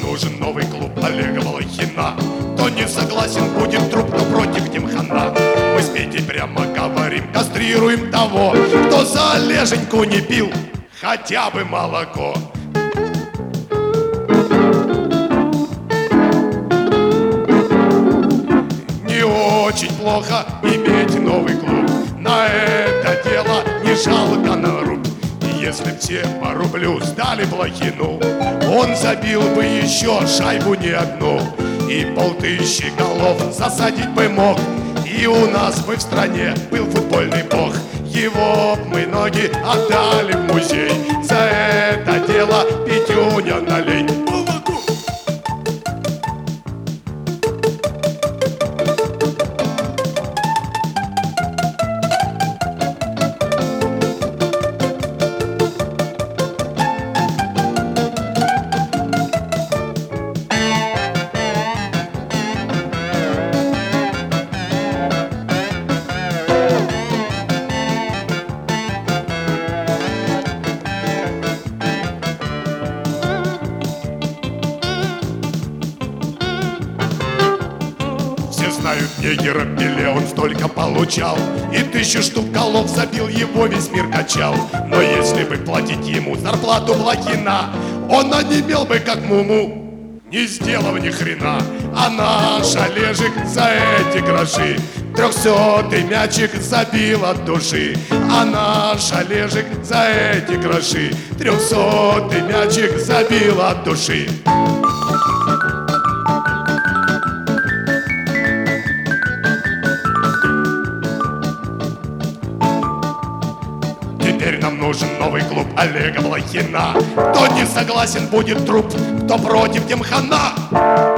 нужен новый клуб Олега Блохина. Кто не согласен, будет труп, кто против, тем хана. Мы с Петей прямо говорим, кастрируем того, кто за Олеженьку не пил хотя бы молоко. Не очень плохо иметь новый клуб, на это дело не жалко на рубь. И если б все по рублю сдали Блохину, он забил бы еще шайбу не одну, и 5000 голов засадить бы мог. И у нас бы в стране был футбольный бог. Его б мы ноги отдали в музей. За это дело Петюня налей. Знают негера Пеле, он столько получал, и 1000 штук голов забил, его весь мир качал. Но если бы платить ему зарплату Блохина, он онемел бы как муму, не сделав ни хрена. А наш Олежек за эти гроши 300-й мячик забил от души. А наш Олежек за эти гроши 300-й мячик забил от души. Теперь нам нужен новый клуб Олега Блохина. Кто не согласен, будет труп, кто против, тем хана.